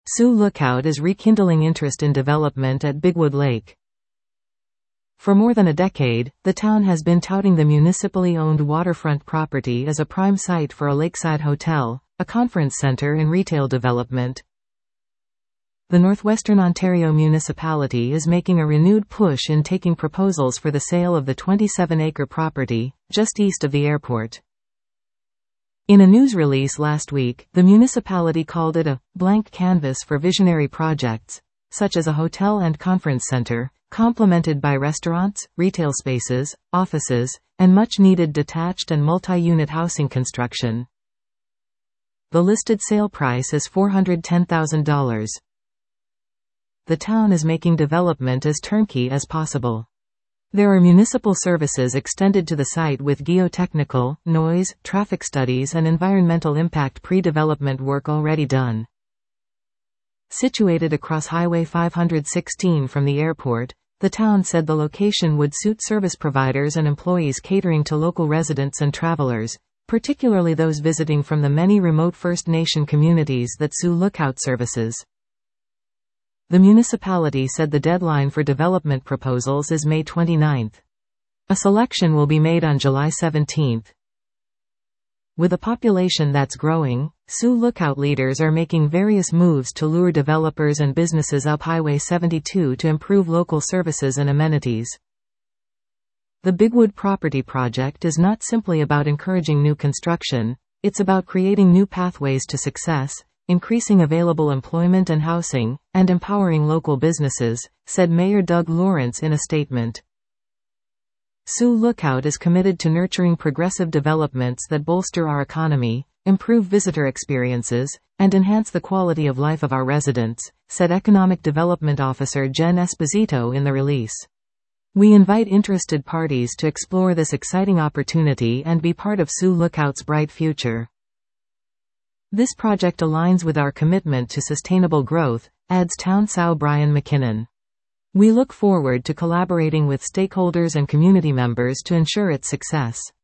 Sioux Lookout is rekindling interest in development at Bigwood Lake. For more than a decade, the town has been touting the municipally owned waterfront property as a prime site for a lakeside hotel, a conference center and retail development. The Northwestern Ontario municipality is making a renewed push in taking proposals for the sale of the 27-acre property, just east of the airport. In a news release last week, the municipality called it a blank canvas for visionary projects, such as a hotel and conference center, complemented by restaurants, retail spaces, offices, and much-needed detached and multi-unit housing construction. The listed sale price is $410,000. The town is making development as turnkey as possible. There are municipal services extended to the site with geotechnical, noise, traffic studies and environmental impact pre-development work already done. Situated across Highway 516 from the airport, the town said the location would suit service providers and employees catering to local residents and travelers, particularly those visiting from the many remote First Nation communities that Sioux Lookout services. The municipality said the deadline for development proposals is May 29. A selection will be made on July 17. With a population that's growing, Sioux Lookout leaders are making various moves to lure developers and businesses up Highway 72 to improve local services and amenities. The Bigwood Property Project is not simply about encouraging new construction, it's about creating new pathways to success, increasing available employment and housing, and empowering local businesses, said Mayor Doug Lawrence in a statement. Sioux Lookout is committed to nurturing progressive developments that bolster our economy, improve visitor experiences, and enhance the quality of life of our residents, said Economic Development Officer Jen Esposito in the release. We invite interested parties to explore this exciting opportunity and be part of Sioux Lookout's bright future. This project aligns with our commitment to sustainable growth, adds Town Sow Brian McKinnon. We look forward to collaborating with stakeholders and community members to ensure its success.